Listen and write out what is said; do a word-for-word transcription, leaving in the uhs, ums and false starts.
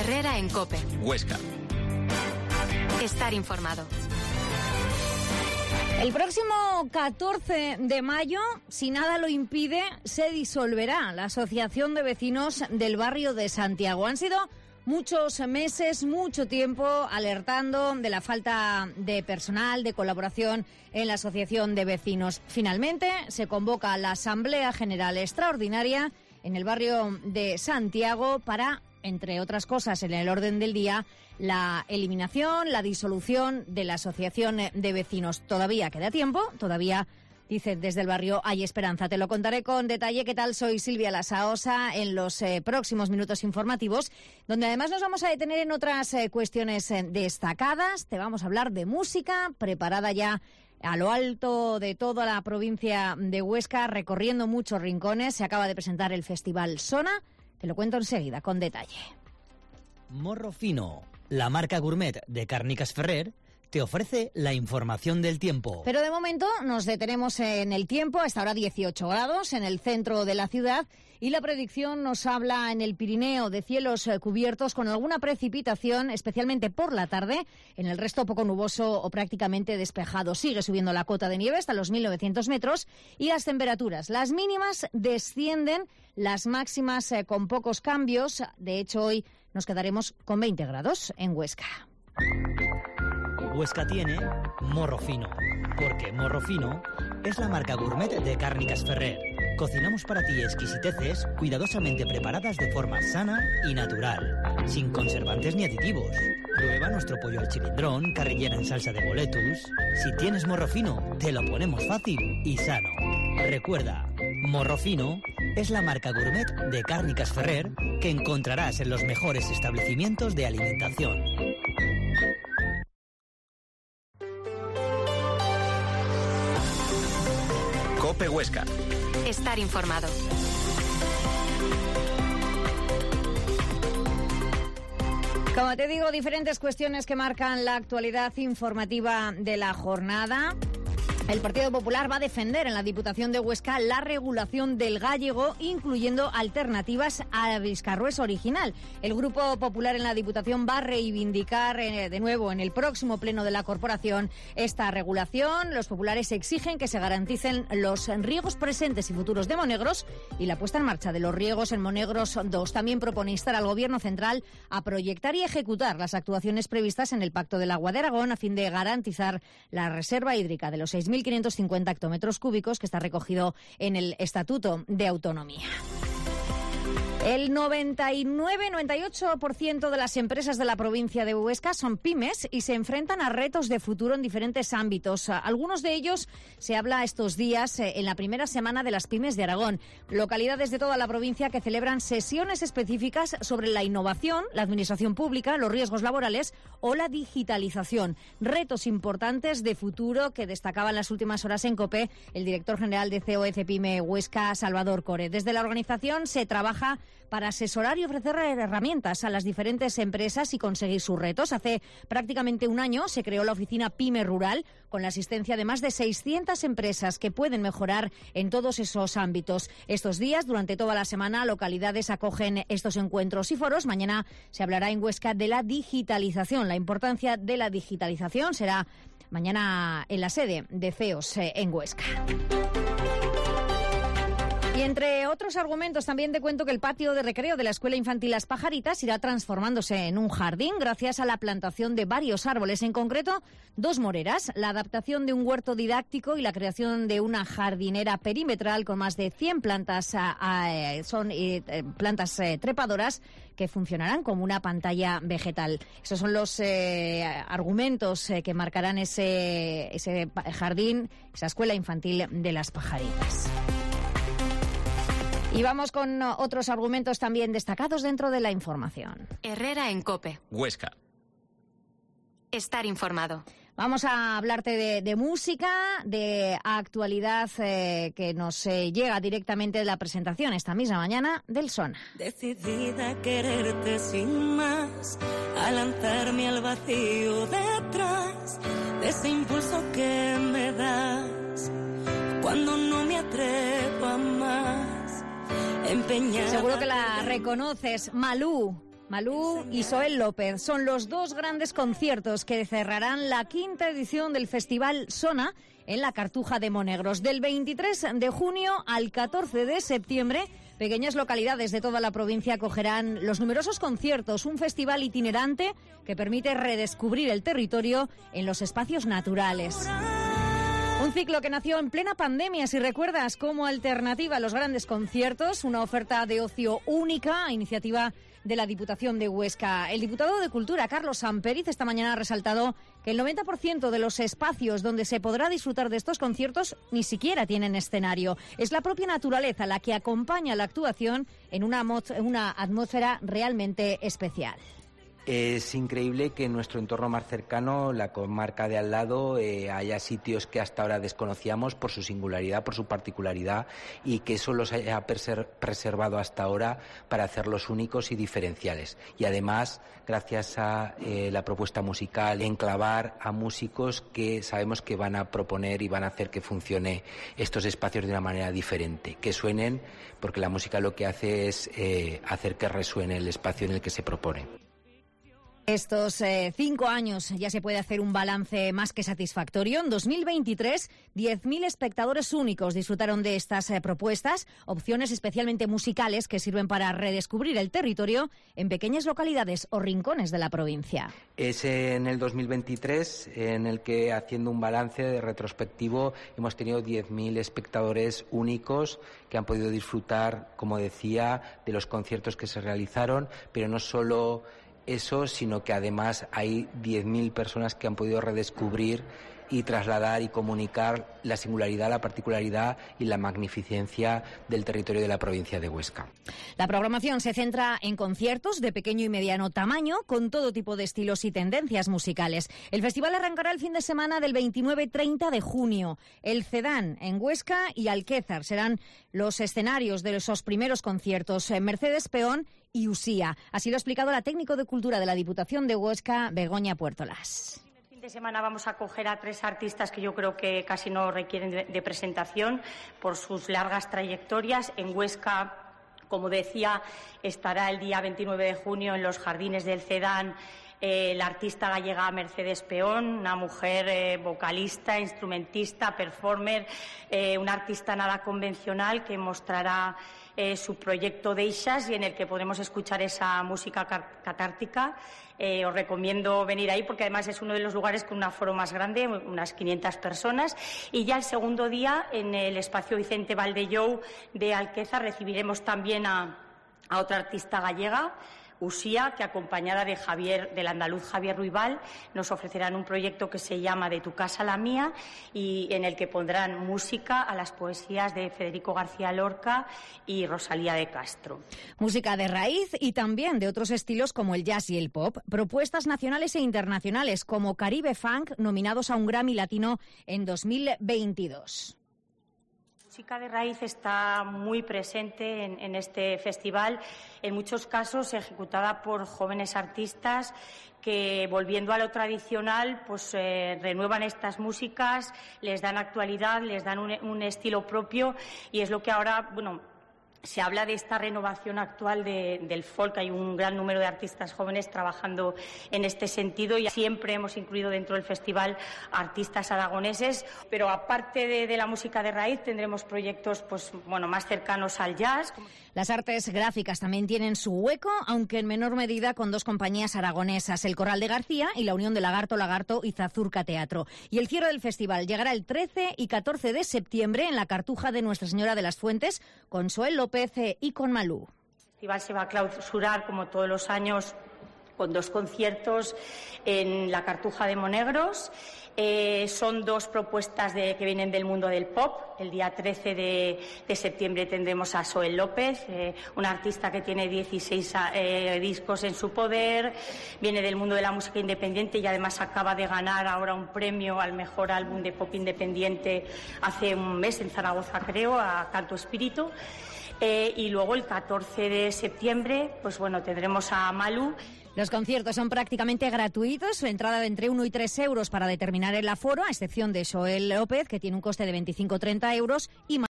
Herrera en COPE. Huesca. Estar informado. El próximo catorce de mayo, si nada lo impide, se disolverá la Asociación de Vecinos del Barrio de Santiago. Han sido muchos meses, mucho tiempo alertando de la falta de personal, de colaboración en la Asociación de Vecinos. Finalmente se convoca la Asamblea General Extraordinaria en el barrio de Santiago para, entre otras cosas, en el orden del día, la eliminación, la disolución de la Asociación de Vecinos. Todavía queda tiempo, todavía, dice desde el barrio, hay esperanza. Te lo contaré con detalle. ¿Qué tal? Soy Silvia Lasaosa en los eh, próximos minutos informativos, donde además nos vamos a detener en otras eh, cuestiones eh, destacadas. Te vamos a hablar de música, preparada ya a lo alto de toda la provincia de Huesca, recorriendo muchos rincones. Se acaba de presentar el Festival Sona. Te lo cuento enseguida, con detalle. Morro Fino, la marca gourmet de Càrniques Ferrer, te ofrece la información del tiempo. Pero de momento nos detenemos en el tiempo. A esta hora dieciocho grados en el centro de la ciudad y la predicción nos habla en el Pirineo de cielos cubiertos con alguna precipitación, especialmente por la tarde. En el resto poco nuboso o prácticamente despejado. Sigue subiendo la cota de nieve hasta los mil novecientos metros y las temperaturas. Las mínimas descienden, las máximas eh, con pocos cambios. De hecho, hoy nos quedaremos con veinte grados en Huesca. Huesca tiene Morro Fino, porque Morro Fino es la marca gourmet de Càrniques Ferrer. Cocinamos para ti exquisiteces cuidadosamente preparadas de forma sana y natural, sin conservantes ni aditivos. Prueba nuestro pollo al chilindrón, carrillera en salsa de boletus. Si tienes Morro Fino, te lo ponemos fácil y sano. Recuerda, Morro Fino es la marca gourmet de Càrniques Ferrer que encontrarás en los mejores establecimientos de alimentación. COPE Huesca. Estar informado. Como te digo, diferentes cuestiones que marcan la actualidad informativa de la jornada. El Partido Popular va a defender en la Diputación de Huesca la regulación del gallego, incluyendo alternativas al Viscarrués original. El Grupo Popular en la Diputación va a reivindicar eh, de nuevo en el próximo pleno de la corporación esta regulación. Los populares exigen que se garanticen los riegos presentes y futuros de Monegros y la puesta en marcha de los riegos en Monegros dos. También propone instar al Gobierno central a proyectar y ejecutar las actuaciones previstas en el Pacto del Agua de Aragón a fin de garantizar la reserva hídrica de los seis mil quinientos cincuenta hectómetros cúbicos que está recogido en el Estatuto de Autonomía. El noventa y nueve noventa y ocho por ciento de las empresas de la provincia de Huesca son pymes y se enfrentan a retos de futuro en diferentes ámbitos. Algunos de ellos se habla estos días en la primera semana de las pymes de Aragón. Localidades de toda la provincia que celebran sesiones específicas sobre la innovación, la administración pública, los riesgos laborales o la digitalización. Retos importantes de futuro que destacaba en las últimas horas en COPE el director general de C O E CEPYME Huesca, Salvador Core. Desde la organización se trabaja para asesorar y ofrecer herramientas a las diferentes empresas y conseguir sus retos. Hace prácticamente un año se creó la oficina PYME Rural con la asistencia de más de seiscientas empresas que pueden mejorar en todos esos ámbitos. Estos días, durante toda la semana, localidades acogen estos encuentros y foros. Mañana se hablará en Huesca de la digitalización. La importancia de la digitalización será mañana en la sede de C E O S en Huesca. Y entre otros argumentos también te cuento que el patio de recreo de la Escuela Infantil Las Pajaritas irá transformándose en un jardín gracias a la plantación de varios árboles, en concreto dos moreras, la adaptación de un huerto didáctico y la creación de una jardinera perimetral con más de cien plantas, a, a, son eh, plantas eh, trepadoras que funcionarán como una pantalla vegetal. Esos son los eh, argumentos eh, que marcarán ese, ese jardín, esa Escuela Infantil de Las Pajaritas. Y vamos con otros argumentos también destacados dentro de la información. Herrera en COPE. Huesca. Estar informado. Vamos a hablarte de, de música, de actualidad eh, que nos eh, llega directamente de la presentación esta misma mañana del Sona. Decidida a quererte sin más, a lanzarme al vacío detrás de ese impulso que me das cuando no me atrevo a más. Empeñada. Seguro que la reconoces, Malú. Malú y Soel López son los dos grandes conciertos que cerrarán la quinta edición del Festival Sona en la Cartuja de Monegros. Del veintitrés de junio al catorce de septiembre, pequeñas localidades de toda la provincia acogerán los numerosos conciertos, un festival itinerante que permite redescubrir el territorio en los espacios naturales. Un ciclo que nació en plena pandemia, si recuerdas, como alternativa a los grandes conciertos, una oferta de ocio única, iniciativa de la Diputación de Huesca. El diputado de Cultura, Carlos Samperiz, esta mañana ha resaltado que el noventa por ciento de los espacios donde se podrá disfrutar de estos conciertos ni siquiera tienen escenario. Es la propia naturaleza la que acompaña la actuación en una, una atmósfera realmente especial. Es increíble que en nuestro entorno más cercano, la comarca de al lado, eh, haya sitios que hasta ahora desconocíamos por su singularidad, por su particularidad, y que eso los haya preservado hasta ahora para hacerlos únicos y diferenciales. Y además, gracias a eh, la propuesta musical, enclavar a músicos que sabemos que van a proponer y van a hacer que funcione estos espacios de una manera diferente, que suenen, porque la música lo que hace es eh, hacer que resuene el espacio en el que se propone. Estos eh, cinco años ya se puede hacer un balance más que satisfactorio. En dos mil veintitrés, diez mil espectadores únicos disfrutaron de estas eh, propuestas, opciones especialmente musicales que sirven para redescubrir el territorio en pequeñas localidades o rincones de la provincia. Es en el dos mil veintitrés en el que, haciendo un balance retrospectivo, hemos tenido diez mil espectadores únicos que han podido disfrutar, como decía, de los conciertos que se realizaron, pero no solo eso, sino que además hay diez mil personas que han podido redescubrir y trasladar y comunicar la singularidad, la particularidad y la magnificencia del territorio de la provincia de Huesca. La programación se centra en conciertos de pequeño y mediano tamaño, con todo tipo de estilos y tendencias musicales. El festival arrancará el fin de semana del veintinueve y treinta de junio. El Cedán en Huesca y Alquézar serán los escenarios de esos primeros conciertos. Mercedes Peón y Usía. Así lo ha explicado la técnico de Cultura de la Diputación de Huesca, Begoña Puertolas. El fin de semana vamos a acoger a tres artistas que yo creo que casi no requieren de, de presentación por sus largas trayectorias. En Huesca, como decía, estará el día veintinueve de junio en los jardines del Cedán eh, la artista gallega Mercedes Peón, una mujer eh, vocalista, instrumentista, performer, eh, una artista nada convencional que mostrará Eh, su proyecto Deixas y en el que podremos escuchar esa música catártica. Eh, os recomiendo venir ahí porque además es uno de los lugares con un aforo más grande, unas quinientas personas. Y ya el segundo día, en el espacio Vicente Valdellou de Alquézar, recibiremos también a, a otra artista gallega, Usía, que acompañada de Javier, del andaluz Javier Ruibal, nos ofrecerán un proyecto que se llama De tu casa a la mía y en el que pondrán música a las poesías de Federico García Lorca y Rosalía de Castro. Música de raíz y también de otros estilos como el jazz y el pop. Propuestas nacionales e internacionales como Caribe Funk, nominados a un Grammy Latino en dos mil veintidós. La música de raíz está muy presente en, en este festival, en muchos casos ejecutada por jóvenes artistas que, volviendo a lo tradicional, pues eh, renuevan estas músicas, les dan actualidad, les dan un, un estilo propio y es lo que ahora, bueno, se habla de esta renovación actual de, del folk. Hay un gran número de artistas jóvenes trabajando en este sentido y siempre hemos incluido dentro del festival artistas aragoneses. Pero aparte de, de la música de raíz tendremos proyectos pues, bueno, más cercanos al jazz. Las artes gráficas también tienen su hueco, aunque en menor medida, con dos compañías aragonesas, el Corral de García y la unión de Lagarto Lagarto y Zazurca Teatro. Y el cierre del festival llegará el trece y catorce de septiembre en la Cartuja de Nuestra Señora de las Fuentes con Soel López y con Malú. El festival se va a clausurar, como todos los años, con dos conciertos en la Cartuja de Monegros. Eh, son dos propuestas de, que vienen del mundo del pop. El día trece de, de septiembre tendremos a Soel López, eh, una artista que tiene dieciséis eh, discos en su poder, viene del mundo de la música independiente y además acaba de ganar ahora un premio al mejor álbum de pop independiente hace un mes en Zaragoza, creo, a Canto Espíritu. Eh, y luego el catorce de septiembre, pues bueno, tendremos a Malú. Los conciertos son prácticamente gratuitos, su entrada de entre uno y tres euros para determinar el aforo, a excepción de Soel López, que tiene un coste de veinticinco a treinta euros, y